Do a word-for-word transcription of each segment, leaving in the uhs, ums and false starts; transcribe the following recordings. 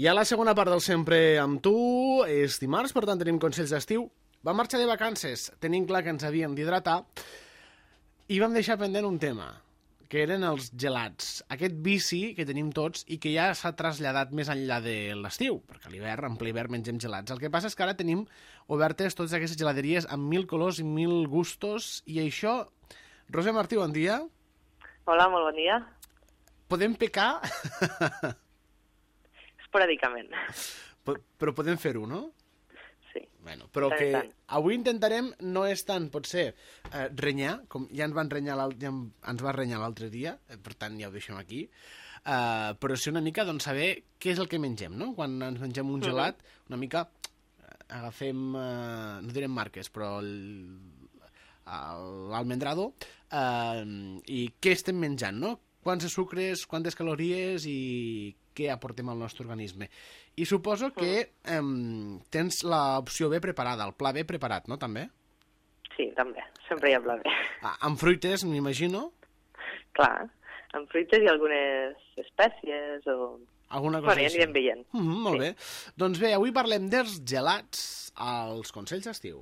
I a la segona part del Sempre amb tu és dimarts, per tant tenim consells d'estiu. Vam marxar de vacances, tenim clar que ens havíem d'hidratar i vam deixar pendent un tema, que eren els gelats. Aquest vici que tenim tots i que ja s'ha traslladat més enllà de l'estiu, perquè a l'hivern, en ple hivern, mengem gelats. El que passa és que ara tenim obertes totes aquestes geladeries amb mil colors i mil gustos i això... Roser Martí, bon dia. Hola, molt bon dia. Podem pecar? Esporàdicament. Però podem fer-ho, no? Sí. Bueno, però tant, que tant. avui intentarem no és tant, potser, eh, renyar, com ja ens van renyar ja ens va renyar l'altre dia, eh, per tant ja ho deixem aquí, eh, però sí una mica doncs, saber què és el que mengem, no? Quan ens mengem un gelat, uh-huh. una mica eh, agafem, eh, no direm marques, però l'almendrado, eh, i què estem menjant, no? Quants sucres, quantes calories i què aportem al nostre organisme. I suposo que eh, tens l'opció B preparada, el pla B preparat, no, també? Sí, també. Sempre hi ha pla B. Ah, amb fruites, m'imagino? Clar, amb fruites i algunes espècies o... Alguna cosa bueno, ja anirem veient. Mm -hmm, molt sí. bé. Doncs bé, avui parlem dels gelats als consells d'estiu.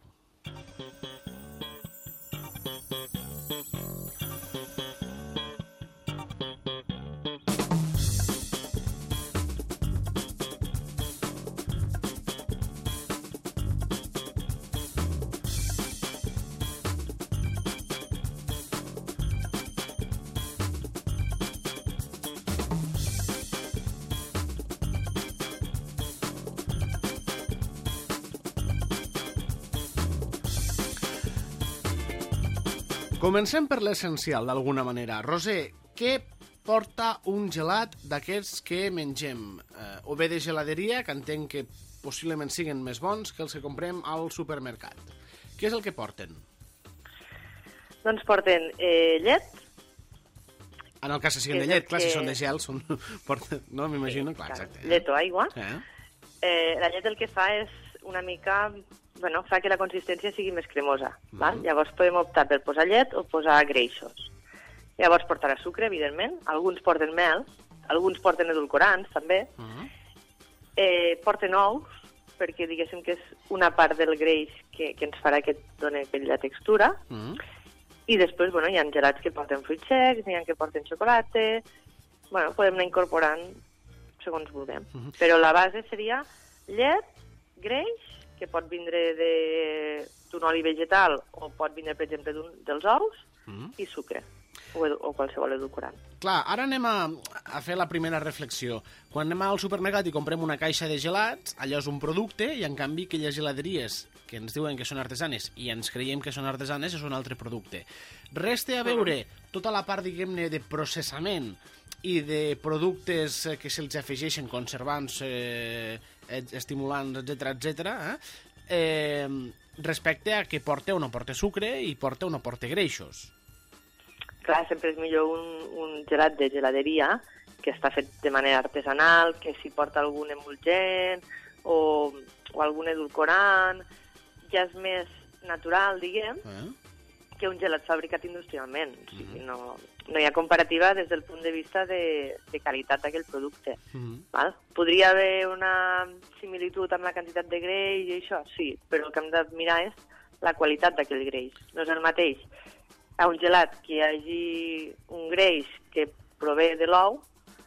Comencem per l'essencial, d'alguna manera. Roser, què porta un gelat d'aquests que mengem? Eh, o bé de geladeria, que entenc que possiblement siguin més bons que els que comprem al supermercat. Què és el que porten? Doncs porten eh, llet. En el cas que siguin de llet, clar, que... si són de gel, són... porten... no, m'imagino, sí, clar, exacte. Eh? Llet o aigua. Eh? Eh, la llet el que fa és una mica... bueno, fa que la consistència sigui més cremosa. Mm. Val? Llavors podem optar per posar llet o posar greixos. Llavors portarà sucre, evidentment. Alguns porten mel, alguns porten edulcorants, també. Mm. Eh, porten ous, perquè diguéssim que és una part del greix que, que ens farà que et doni aquella textura. Mm. I després, bueno, hi ha gelats que porten fruits secs, hi ha que porten xocolata... Bueno, podem anar incorporant segons vulguem. Mm. Però la base seria llet, greix, que pot vindre d'un oli vegetal o pot vindre, per exemple, dels ous, mm. i sucre, o, o qualsevol edulcorant. Clar, ara anem a, a fer la primera reflexió. Quan anem al supermercat i comprem una caixa de gelats, allò és un producte, i en canvi aquelles geladeries que ens diuen que són artesanes i ens creiem que són artesanes és un altre producte. Resta a veure mm. tota la part, diguem-ne, de processament i de productes que se'ls afegeixen, conservants, eh, estimulants, etcètera, etcètera, eh? eh, respecte a que porta o no porta sucre i porta o no porta greixos. Clar, sempre és millor un, un gelat de geladeria que està fet de manera artesanal, que si porta algun emulgent o, o algun edulcorant, ja és més natural, diguem, eh? que un gelat fabricat industrialment. Mm-hmm. O sigui, no, no hi ha comparativa des del punt de vista de, de qualitat d'aquell producte. Mm-hmm. Val? Podria haver una similitud amb la quantitat de greix i això, sí, però el que hem de mirar és la qualitat d'aquell greix. No és el mateix a un gelat que hi hagi un greix que prové de l'ou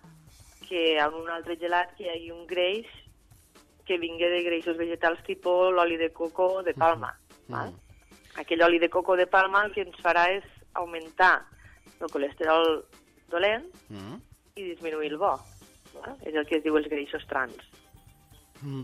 que a un altre gelat que hi hagi un greix que vingui de greixos vegetals tipus l'oli de coco de palma. Mm-hmm. Val? Aquell oli de coco de palma el que ens farà és augmentar el colesterol dolent mm. i disminuir el bo. Eh? És el que es diu els greixos trans. Mm.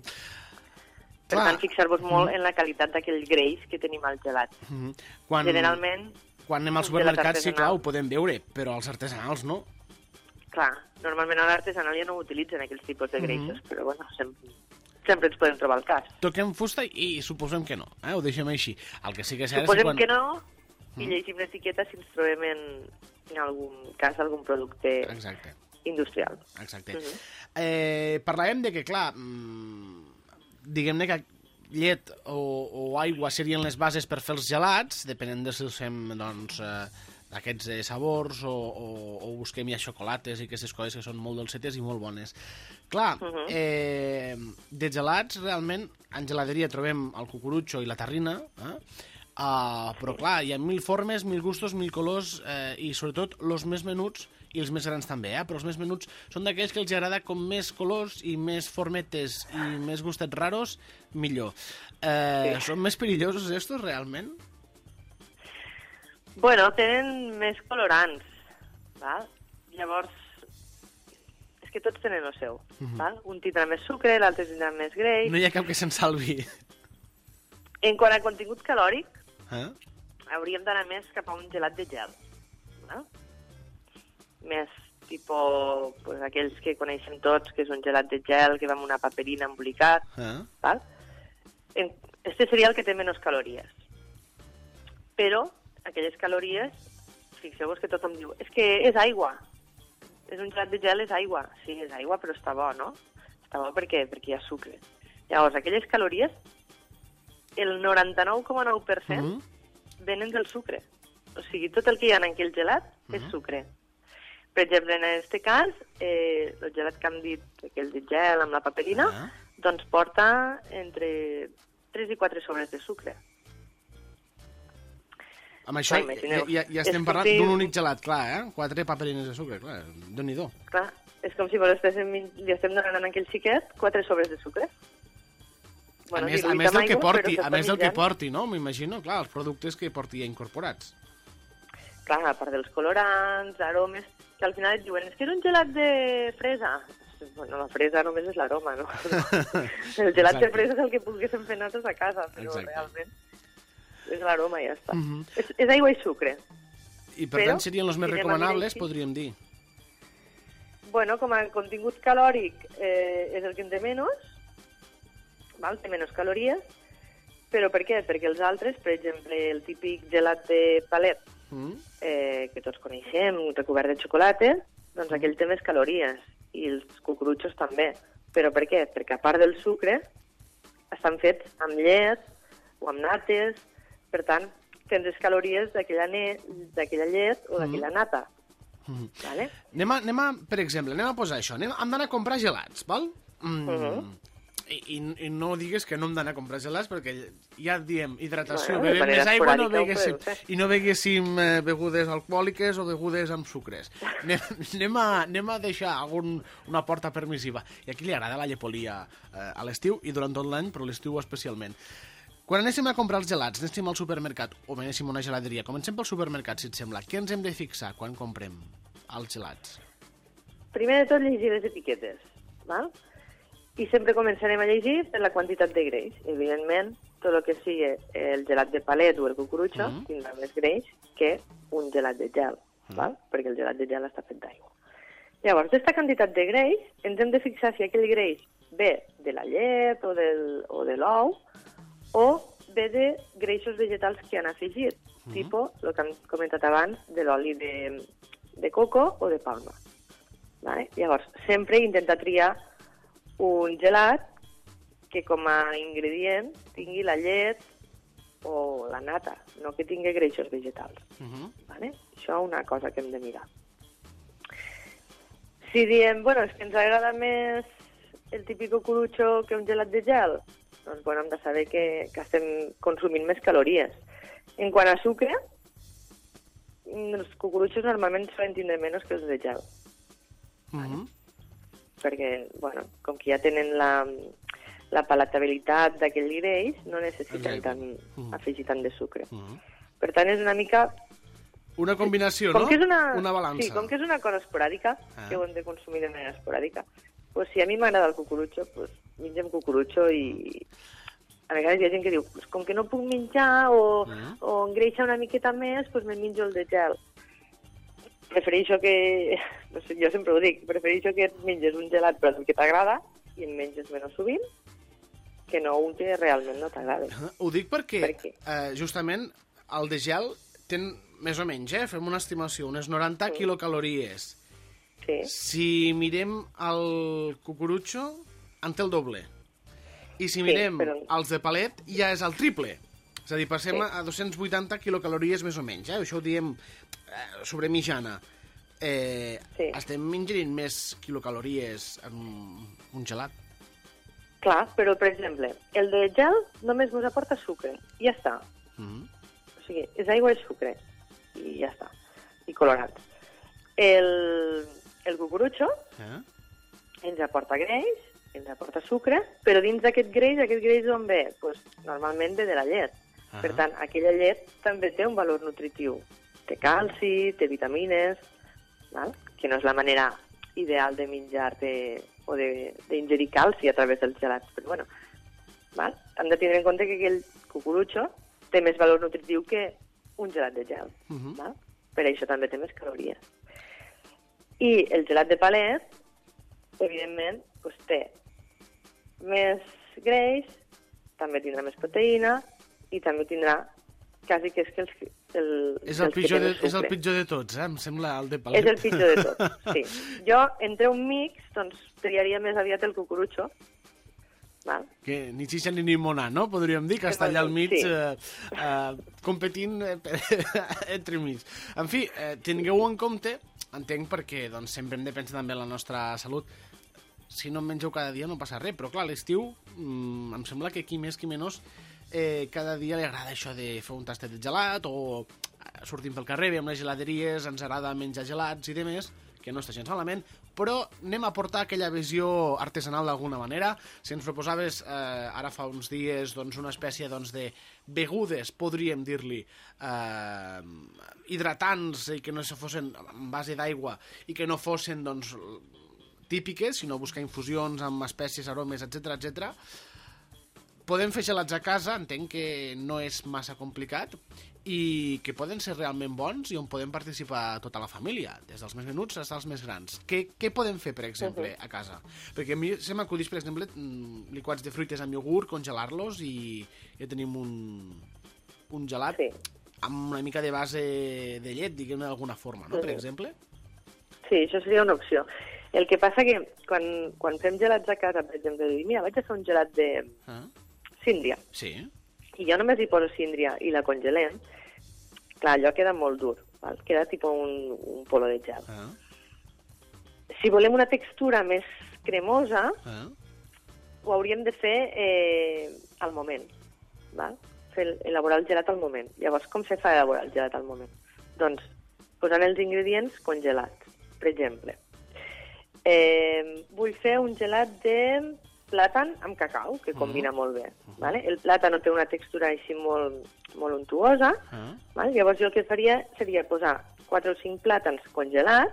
Per Clar. tant, fixar-vos molt mm. en la qualitat d'aquell greix que tenim al gelat. Mm. Quan, Generalment... Quan anem al supermercat, sí, clar, ho podem veure, però els artesanals no. Clar, normalment a l'artesanal ja no utilitzen aquells tipus de greixos, mm. però bueno, sempre... sempre ens podem trobar el cas. Toquem fusta i suposem que no, eh? Ho deixem així. El que sí que és suposem quan... que no i llegim l'etiqueta si ens trobem en, en algun cas algun producte Exacte. industrial. Exacte. Uh-huh. eh, parlàvem de que, clar, mmm, diguem-ne que llet o, o aigua serien les bases per fer els gelats, depenent de si els fem, doncs, eh, aquests eh, sabors, o, o, o busquem ja xocolates i aquestes coses que són molt dolcetes i molt bones. Clar, uh -huh. eh, de gelats, realment, en geladeria trobem el cucurutxo i la terrina, eh? Uh, però clar, hi ha mil formes, mil gustos, mil colors, eh, i sobretot els més menuts i els més grans també, eh? Però els més menuts són d'aquells que els agrada com més colors i més formetes i més gustets raros, millor. Eh, sí. Són més perillosos estos, realment? Bueno, tenen més colorants, val? Llavors, és que tots tenen el seu, uh-huh. val? Un tindrà més sucre, l'altre tindrà més greix... No hi ha cap que se'n salvi. En quant a contingut calòric, eh? hauríem d'anar més cap a un gelat de gel, no? Més tipus, pues, aquells que coneixem tots, que és un gelat de gel que va amb una paperina embolicat, eh? val? En, este seria el que té menys calories. Però aquelles calories, fixeu-vos que tothom diu, és que és aigua, és un gelat de gel, és aigua. Sí, és aigua, però està bo, no? Està bo perquè, perquè hi ha sucre. Llavors, aquelles calories, el noranta-nou coma nou per cent uh-huh. venen del sucre. O sigui, tot el que hi ha en aquell gelat uh-huh. és sucre. Per exemple, en aquest cas, eh, el gelat que hem dit, aquell de gel amb la paperina, uh-huh. doncs porta entre tres i quatre sobres de sucre. Amb això ja, ja, ja estem parlant si... d'un únic gelat, clar, eh? Quatre paperines de sucre, clar, déu-n'hi-do. Clar, és com si estéssim, li estem donant a aquell xiquet quatre sobres de sucre. Bueno, a més, a més del que porti, a més del que porti, no? M'imagino, clar, els productes que porti ja incorporats. Clar, a part dels colorants, aromes, que al final et diuen, és que és un gelat de fresa. Bueno, la fresa només és l'aroma, no? El gelat Exacte. de fresa és el que poguéssim fer nosaltres a casa, però Exacte. realment és l'aroma i ja està. Uh-huh. és, és aigua i sucre. I per però, tant serien els més recomanables, podríem dir. Bueno, com a contingut calòric eh, és el que en té menys, val? Té menys calories, però per què? Perquè els altres, per exemple, el típic gelat de palet, mm. eh, que tots coneixem, recobert de xocolata, doncs mm. aquell té més calories, i els cucurutxos també. Però per què? Perquè a part del sucre, estan fets amb llet o amb nates, per tant, tens les calories d'aquella llet o d'aquella mm. nata. Mm. Vale? Anem, a, anem a, per exemple, anem a posar això, anem, hem d'anar a comprar gelats, val? Mm. Uh-huh. I, i, I no digues que no hem d'anar a comprar gelats, perquè ja diem hidratació, bueno, bevem més aigua no beguéssim, i no beguéssim eh, begudes alcohòliques o begudes amb sucres. Anem, anem, a, anem a deixar algun, una porta permissiva. I aquí li agrada la llepolia eh, a l'estiu i durant tot l'any, però l'estiu especialment. Quan anéssim a comprar els gelats, anéssim al supermercat o anéssim a una geladeria, comencem pel supermercat, si et sembla. Què ens hem de fixar quan comprem els gelats? Primer de tot, llegir les etiquetes, val? I sempre començarem a llegir per la quantitat de greix. Evidentment, tot el que sigui el gelat de palet o el cucurutxo mm. tindrà més greix que un gelat de gel, mm. val? Perquè el gelat de gel està fet d'aigua. Llavors, aquesta quantitat de greix, ens hem de fixar si aquell greix ve de la llet o, del, o de l'ou, o ve de greixos vegetals que han afegit, mm. tipus, el que hem comentat abans, de l'oli de, de coco o de palma. Vale? Llavors, sempre intenta triar un gelat que com a ingredient tingui la llet o la nata, no que tingui greixos vegetals. Mm-hmm. Vale? Això és una cosa que hem de mirar. Si diem, bueno, és que ens agrada més el típic cucurutxo que un gelat de gel, doncs bueno, hem de saber que, que estem consumint més calories. En quant a sucre, els cucurutxos normalment solen tindre menys que els de gel. Mm-hmm. Perquè, bueno, com que ja tenen la, la palatabilitat d'aquell greix, no necessiten tant, mm-hmm. afegir tant de sucre. Mm-hmm. Per tant, és una mica... Una combinació, com no? Que és una, una balança. Sí, com que és una cosa esporàdica, ah. que ho hem de consumir de manera esporàdica, pues si a mi m'agrada el cucurutxo, pues mengem cucurutxo i... A vegades hi ha gent que diu, pues com que no puc menjar o, mm. o engreixa una miqueta més, pues me menjo el de gel. Prefereixo que... No sé, jo sempre ho dic, prefereixo que et menges un gelat per el que t'agrada i en menges menys sovint que no un que realment no t'agrada. Ho dic perquè, per eh, justament, el de gel té més o menys, eh? Fem una estimació, unes noranta sí. quilocalories. Sí. Si mirem el cucurutxo, en té el doble. I si mirem sí, però... els de palet, ja és el triple. És a dir, passem sí. a dos-cents vuitanta quilocalories més o menys, eh? Això ho diem eh, sobre mitjana. Eh, sí. Estem ingerint més quilocalories en un gelat? Clar, però, per exemple, el de gel només ens aporta sucre, i ja està. Mm -hmm. O sigui, és aigua i sucre, i ja està. I colorants. El, el cucurutxo eh? ens aporta greix, ens aporta sucre, però dins d'aquest greix, aquest greix d'on ve? Pues, normalment ve de la llet. Uh -huh. Per tant, aquella llet també té un valor nutritiu. Té calci, té vitamines, val? Que no és la manera ideal de menjar-te o d'ingerir calci a través dels gelats, però bueno, val? Hem de tindre en compte que aquell cucurutxo té més valor nutritiu que un gelat de gel. Uh -huh. Val? Per això també té més calories. I el gelat de palet, evidentment, doncs té més greix, també tindrà més proteïna i també tindrà quasi que és que els, el, és, el pitjor de, és el pitjor de tots, eh? Em sembla el de palet. És el pitjor de tots, sí. Jo, entre un mix, doncs, triaria més aviat el cucurutxo. Val? Que ni xixa ni limonà, no? Podríem dir que està allà al mig sí. eh, eh, competint eh, entre mig. En fi, eh, tingueu en compte, entenc perquè doncs, sempre hem de pensar també en la nostra salut. Si no en mengeu cada dia no passa res, però clar, a l'estiu mmm, em sembla que qui més qui menys eh, cada dia li agrada això de fer un tastet de gelat o sortim pel carrer, veiem les geladeries, ens agrada menjar gelats i demés, que no està gens malament, però anem a portar aquella visió artesanal d'alguna manera. Si ens proposaves eh, ara fa uns dies doncs, una espècie doncs, de begudes, podríem dir-li, eh, hidratants i que no se fossin en base d'aigua i que no fossin doncs, típiques, sinó buscar infusions amb espècies, aromes, etcètera, etcètera. Podem fer gelats a casa, entenc que no és massa complicat, i que poden ser realment bons i on podem participar tota la família, des dels més menuts fins als més grans. Què, què podem fer, per exemple, uh -huh. a casa? Perquè a mi se m'acudís, per exemple, liquats de fruites amb iogurt, congelar-los i ja tenim un, un gelat sí. amb una mica de base de llet, diguem-ne d'alguna forma, no? Uh -huh. Per exemple? Sí, això seria una opció. El que passa que quan, quan fem gelats a casa, per exemple, dic, mira, vaig a fer un gelat de ah. síndria. Sí. I jo només hi poso síndria i la congelem, clar, allò queda molt dur, val? Queda tipus un, un polo de gel. Ah. Si volem una textura més cremosa, ah. ho hauríem de fer eh, al moment, val? Fer, elaborar el gelat al moment. Llavors, com se fa elaborar el gelat al moment? Doncs, posant els ingredients congelats, per exemple. Eh, vull fer un gelat de plàtan amb cacau, que combina uh-huh. molt bé. Uh-huh. Vale? El plàtan té una textura així molt, molt untuosa. Uh-huh. Vale? Llavors jo el que faria seria posar quatre o cinc plàtans congelats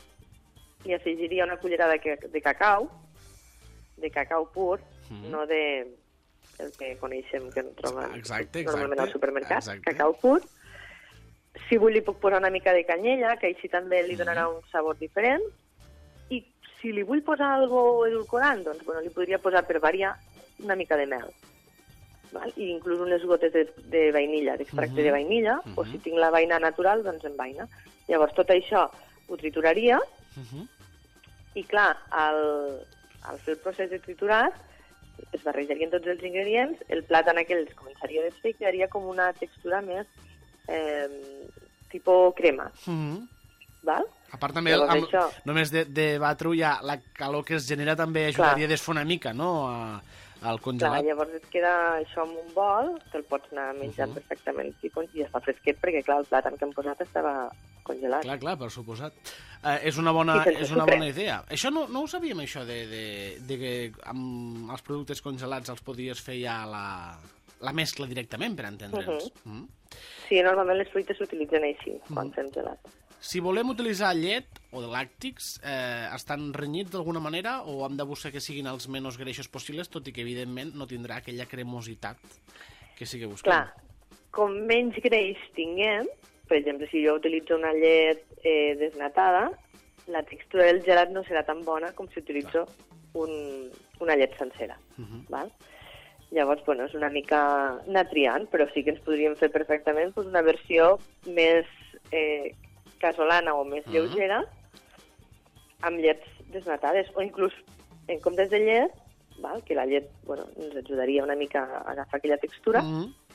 i afegiria una cullerada de, de cacau, de cacau pur, uh-huh. no de el que coneixem, que no trobem exacte, normalment exacte, al supermercat, exacte. Cacau pur. Si vull li puc posar una mica de canyella, que així també li donarà uh-huh. un sabor diferent. I si li vull posar algo edulcorant, doncs bueno, li podria posar per variar una mica de mel. Val? I inclús unes gotes de, de vainilla, d'extracte uh-huh. de vainilla, uh-huh. o si tinc la vaina natural, doncs en vaina. Llavors tot això ho trituraria uh-huh. i clar, al, al fer el procés de triturat es barrejarien tots els ingredients, el plàtan aquell es començaria a desfer i quedaria com una textura més eh, tipus crema. Uh-huh. Val? A part també, el, amb, això... només de, de batre-ho ja, la calor que es genera també ajudaria a desfer una mica, no?, a, al congelat. Clar, llavors et queda això en un bol, te'l pots anar menjant uh -huh. perfectament i, i està fresquet, perquè clar, el plàtan que hem posat estava congelat. Clar, clar, per suposat. Uh, és una bona, és una bona idea. Això no, no ho sabíem, això, de, de, de que amb els productes congelats els podies fer ja la, la mescla directament, per entendre'ns. Uh -huh. uh -huh. Sí, normalment les fruites s'utilitzen així, uh -huh. quan fem gelat. Si volem utilitzar llet o de làctics, eh, estan renyits d'alguna manera o hem de buscar que siguin els menys greixos possibles, tot i que, evidentment, no tindrà aquella cremositat que sí que busquem? Clar, com menys greix tinguem, per exemple, si jo utilitzo una llet eh, desnatada, la textura del gelat no serà tan bona com si utilitzo un, una llet sencera. Uh -huh. Val? Llavors, bueno, és una mica anar triant, però sí que ens podríem fer perfectament doncs, una versió més... Eh, casolana o més uh-huh. lleugera amb llets desnatades o inclús en comptes de llet, val, que la llet bueno, ens ajudaria una mica a agafar aquella textura, uh-huh.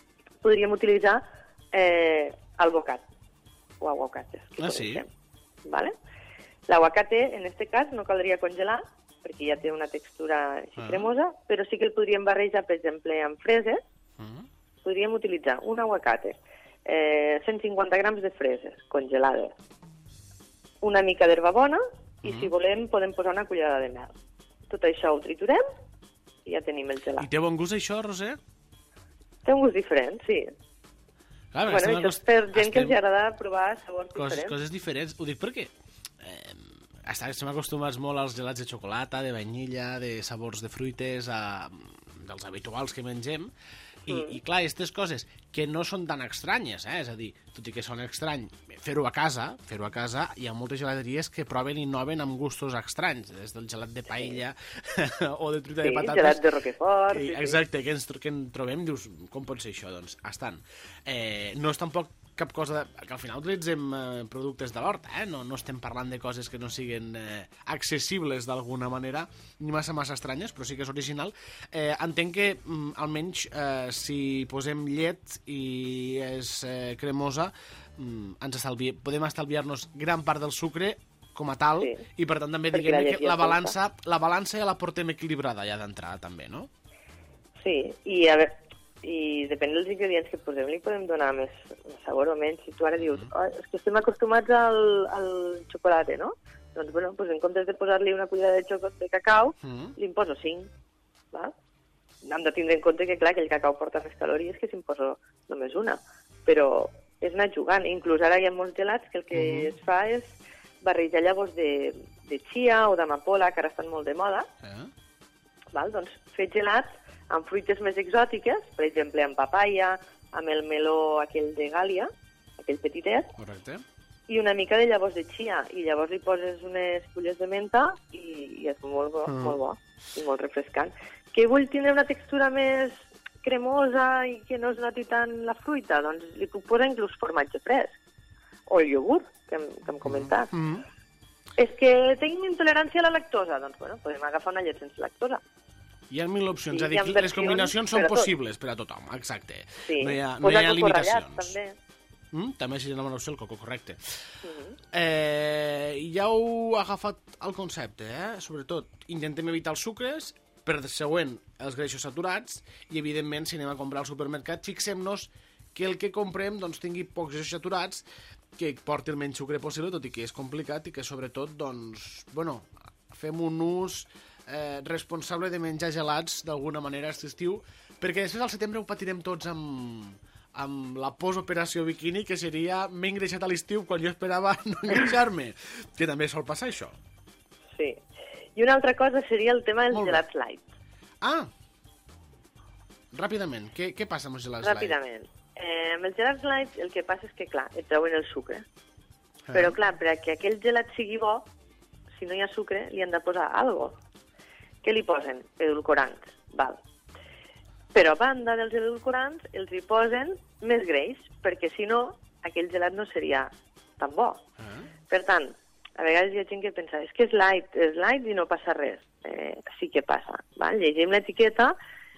podríem utilitzar eh, alvocat o aguacates. Ah, sí? Vale? L'aguacate, en aquest cas, no caldria congelar, perquè ja té una textura així Ah. cremosa, però sí que el podríem barrejar, per exemple, amb freses. Uh-huh. Podríem utilitzar un aguacate, eh, cent cinquanta grams de freses congelades, una mica d'herba bona, i Mm. si volem podem posar una cullerada de mel. Tot això ho triturem i ja tenim el I gelat. té bon gust, això, Roser? Té un gust diferent, sí. Clar, Bueno, això és per gent que els agrada provar sabors coses, diferents. coses diferents. Ho dic perquè eh, estem acostumats molt als gelats de xocolata, de vainilla, de sabors de fruites, a, dels habituals que mengem, i, mm. i clar, aquestes coses que no són tan estranyes, eh? És a dir, tot i que són estrany, fer-ho a casa, fer-ho a casa, hi ha moltes gelateries que proven i innoven amb gustos estranys, des del gelat de paella sí. o de truita sí, de patates. gelat de Roquefort. I, Sí, exacte, sí. que, ens, que en trobem, dius, com pot ser això? Doncs, estan. Eh, no és tampoc cap cosa de, que al final utilitzem eh, productes de l'horta, eh? no, no estem parlant de coses que no siguin eh, accessibles d'alguna manera, ni massa massa estranyes, però sí que és original. Eh, entenc que mm, almenys eh, si posem llet i és eh, cremosa, mm, ens estalvi, podem estalviar-nos gran part del sucre com a tal, Sí. i per tant també Perquè diguem la que llet ja la és balança, la balança ja la portem equilibrada ja d'entrada també, no? Sí, i a veure, i depèn dels ingredients que posem, li podem donar més sabor o menys. Si tu ara dius, oh, és que estem acostumats al, al xocolate, no? Doncs, bueno, doncs en comptes de posar-li una cullerada de xocolata de cacau, Mm. li en poso cinc, val? Hem de tindre en compte que, clar, que el cacau porta més calories que si en poso només una. Però és anar jugant. Inclús ara hi ha molts gelats que el que Mhm. es fa és barrejar llavors de, de chia o d'amapola, que ara estan molt de moda, Eh? val? Doncs fer gelats amb fruites més exòtiques, per exemple, amb papaya, amb el meló aquell de Gàlia, aquell petitet, Correcte. i una mica de llavors de chia, i llavors li poses unes fulles de menta i, i és molt bo, Mm. molt bo i molt refrescant. Que vull tindre una textura més cremosa i que no es noti tant la fruita, doncs li puc posar inclús formatge fresc, o el iogurt, que hem, que hem comentat. Mm. És que tinc intolerància a la lactosa, doncs bueno, podem agafar una llet sense lactosa. Hi ha mil opcions, Sí, és a hi ha dir, les versions combinacions són per a tot. possibles per a tothom, exacte. Sí, No hi ha, no posar hi ha coco ratllat, limitacions. també. Mm? També seria una bona opció el coco, correcte. Mhm. Eh, ja heu agafat el concepte, eh? Sobretot, intentem evitar els sucres, per següent, els greixos saturats, i evidentment, si anem a comprar al supermercat, fixem-nos que el que comprem doncs, tingui pocs greixos saturats, que porti el menys sucre possible, tot i que és complicat, i que sobretot, doncs, bueno, fem un ús eh, responsable de menjar gelats d'alguna manera aquest estiu, perquè després al setembre ho patirem tots amb, amb la postoperació bikini, que seria m'he engreixat a l'estiu quan jo esperava no engreixar-me, que també sol passar això. Sí. I una altra cosa seria el tema dels Molt bé. gelats light. Ah! Ràpidament, què, què passa amb els gelats Ràpidament. Eh, amb els gelats light el que passa és que, clar, et treuen el sucre. light? Però, clar, perquè aquell gelat sigui bo, si no hi ha sucre, li han de posar algo. Què li posen? Edulcorants. Val. Però a banda dels edulcorants, els hi posen més greix, perquè si no, aquell gelat no seria tan bo. Eh? Per tant, a vegades hi ha gent que pensa és que és light, és light i no passa res. Eh, sí que passa. Val? Llegim l'etiqueta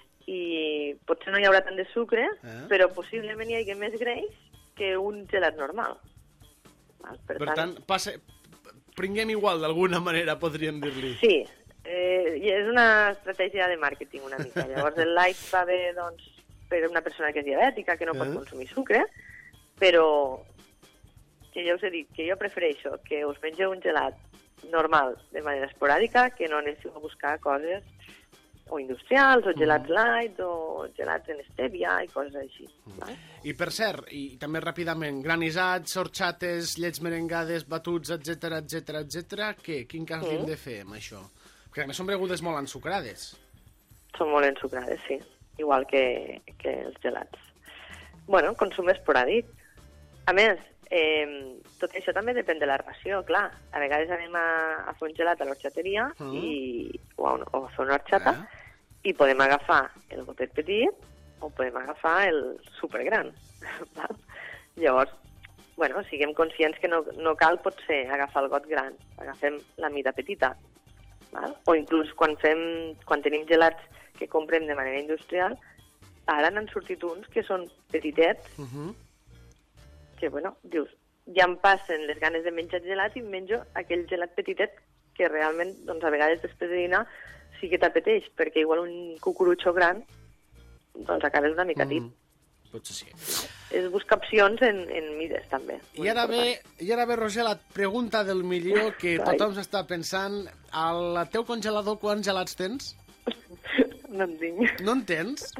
i potser no hi haurà tant de sucre, Eh? però possiblement hi hagi més greix que un gelat normal. Val? Per, Per tant, passe... prenguem igual d'alguna manera, podríem dir-li. sí, eh, i és una estratègia de màrqueting una mica. Llavors el light va bé doncs, per una persona que és diabètica, que no pot Eh? consumir sucre, però que ja us he dit que jo prefereixo que us mengeu un gelat normal de manera esporàdica, que no anéssiu a buscar coses o industrials, o gelats light, o gelats en stèvia i coses així. Val? I per cert, i també ràpidament, granissats, horchates, llets merengades, batuts, etc etc etc. Què? Quin cas Mm. hem de fer amb això? Perquè a més són begudes molt ensucrades. Són molt ensucrades, sí, igual que, que els gelats. Bueno, consum esporàdic. A més, eh, tot això també depèn de la ració, clar. A vegades anem a, a fer un gelat a l'horxateria Mm. i, o, a, un- o a fer una horxata Eh? i podem agafar el gotet petit o podem agafar el supergran. Val? Llavors, bueno, siguem conscients que no, no cal potser agafar el got gran, agafem la mida petita. Val? O inclús quan, fem, quan tenim gelats que comprem de manera industrial, ara n'han sortit uns que són petitets, Uh -huh. que, bueno, dius, ja em passen les ganes de menjar gelat i em menjo aquell gelat petitet que realment, doncs, a vegades després de dinar sí que t'apeteix, perquè igual un cucurutxo gran, doncs acabes una mica tip. Mm. Potser sí. És buscar opcions en, en mides, també. I ara, bé, I ara bé, Roger, la pregunta del milió que Ai. tothom s'està pensant. Al teu congelador quants gelats tens? No en tinc. No en tens?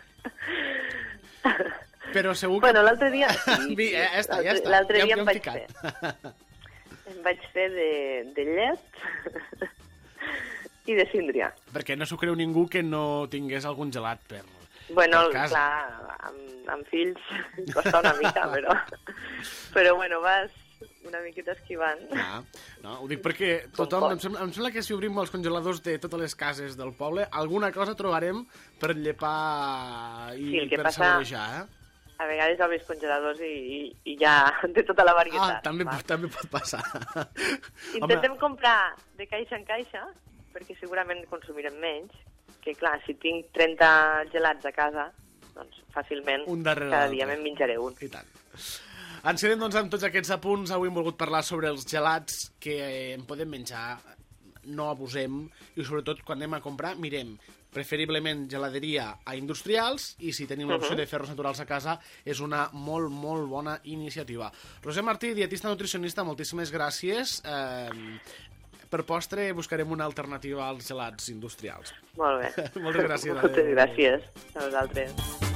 Però segur que... Bueno, l'altre dia... Sí, Vi, ja està, ja està. L'altre ja, dia ja em vaig fer. Em vaig fer de, de llet i de síndria. Perquè no s'ho creu ningú que no tingués algun gelat per, Bueno, per casa. clar, amb, amb fills costa una mica, però... Però, bueno, vas una miqueta esquivant. Clar, no, ho dic perquè tothom... Em sembla, em sembla que si obrim els congeladors de totes les cases del poble, alguna cosa trobarem per llepar i Sí, el que per passa- saborejar, eh? A vegades obres congeladors i, i, i ja té tota la varietat. Ah, també, va? també pot passar. Intentem comprar de caixa en caixa, perquè segurament consumirem menys, que clar, si tinc trenta gelats a casa, doncs fàcilment Un darrere cada l'altre. dia me'n menjaré un. I tant. Ens quedem, doncs, amb tots aquests apunts. Avui hem volgut parlar sobre els gelats que en podem menjar, no abusem, i sobretot quan anem a comprar, mirem preferiblement geladeria a industrials, i si tenim l'opció Uh-huh. de ferros naturals a casa, és una molt, molt bona iniciativa. Roser Martí, dietista nutricionista, moltíssimes gràcies. Eh, per postre buscarem una alternativa als gelats industrials. Molt bé. Moltes gràcies. Moltes Adéu. gràcies a vosaltres.